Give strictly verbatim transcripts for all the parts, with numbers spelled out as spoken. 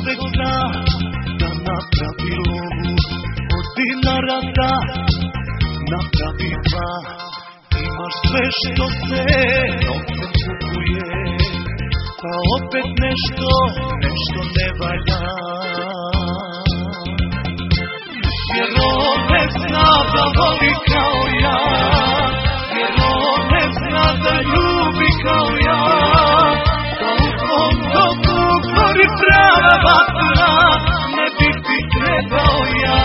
čovek zna da napravi lovu od dinara da napravi dva. Imaš sve što se novcem kupuje, pa opet nešto, nešto ne valja. Jer on ne zna da voli kao ja, jer on ne zna da ljubi kao ja. Da u tvom domu gori prava vatra, ne bih ti trebao ja.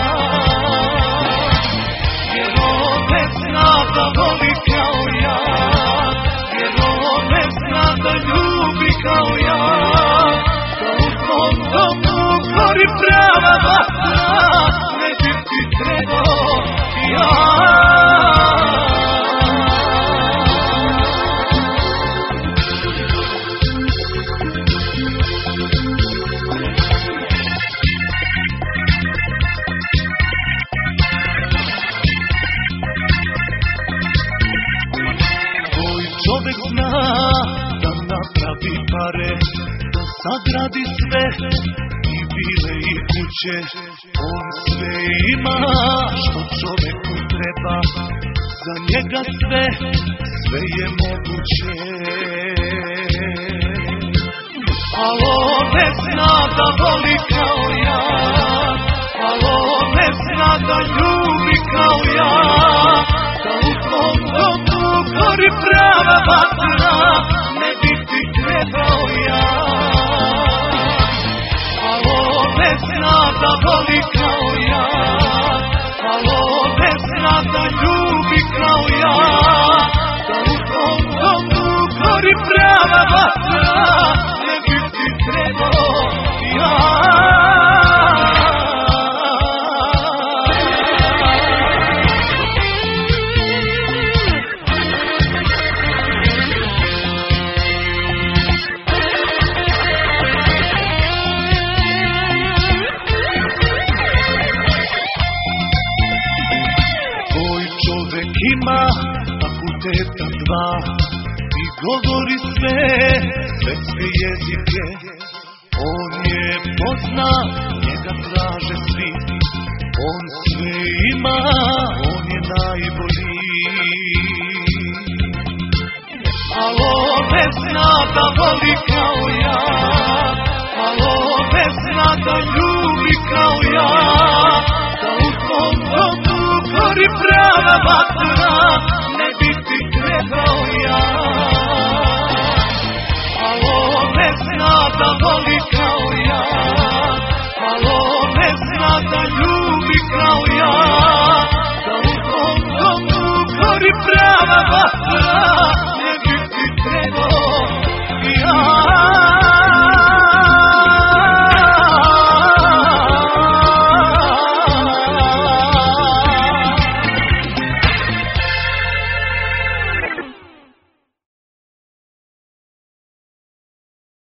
Jer on ne zna da voli kao ja, jer on ne zna da ljubi kao ja. Da u tvom domu gori prava vatra, ne bih ti trebao ja. Čovek zna da napravi pare, da sagradi sve i vile i kuće. On sve ima što čoveku treba, za njega sve, sve je moguće. Al on ne zna da voli kao ja, al on ne zna da ljubi kao ja. Da u tvom domu gori prava vatra, ne bih ti trebao ja. Al on ne zna da voli kao ja, al on ne zna da ljubi kao ja. Da u tvom domu gori prava vatra, ne bih ti trebao ja. Ima fakulteta dva i govori sve svetske jezike. On je pozna, njega traže svi. On sve ima, on je najbolji. Al on ne zna da voli kao ja, al on ne zna da ljubi kao ja. Da u tvom domu gori prava vatra, ne bih ti trebao ja. Al on ne zna da voli kao ja, al on ne zna da ljubi kao ja. Da u tvom domu gori prava vatra,